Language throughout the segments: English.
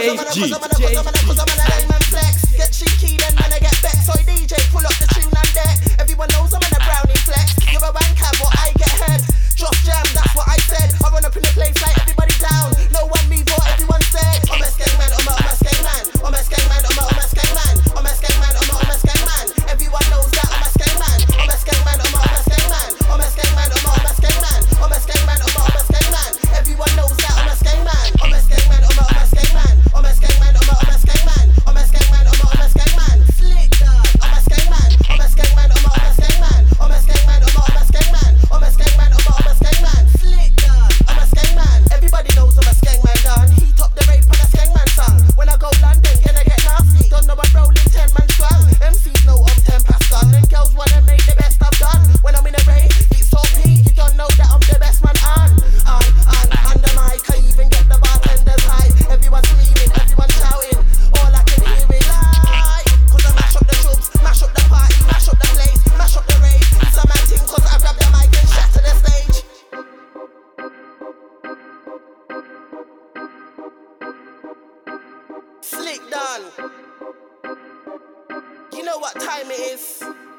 Get cheeky, then man I get vexed. So DJ, pull up the tune and deck. Everyone knows I'm in a brownie flex. You're a wank cab, what I get head. Drop jam, that's what I said. I run up in the place like everybody down. No one move what everyone said. I'm a skeng man, I'm a skeng man. I'm a skeng man, I'm a skeng man. I'm a skeng man, I'm a skeng man. Everyone knows that I'm a skeng man. I'm a skeng man, I'm a skeng man. I'm a skeng man, I'm a skeng man. I'm a skeng man, I'm a skeng man. Everyone knows that I'm a skeng man. I'm a skeng man, I'm a skeng man. I'm a skeng man, I'm a skeng man. I'm a skeng man, I'm a skeng man. Slick dog. I'm a skeng man. I'm a skeng man, I'm a skeng man. I'm a skeng man, I'm a skeng man. I'm a skeng man, I'm a skeng man. Slick dog. I'm a skeng man. Everybody knows I'm a skeng man done. Heat up the rape on a skeng man song. When I go London, can I get nasty? Don't know I'm rolling 10 man strong. MCs know I'm 10 past gun. And girls wanna make the best I've done. When I'm in a rave, it's so peak. You don't know that I'm the best man on the mic. I even get the bartenders high. Everyone screaming, everyone shouting. All I can hear is lie. Cause I mash up the troops, mash up the party, mash up the place, mash up the rave. It's a man thing cause I grab the mic and shatter the stage. Slick done. You know what time it is?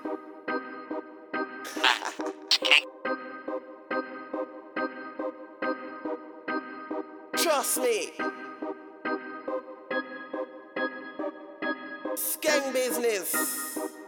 Trust me. Skeng business.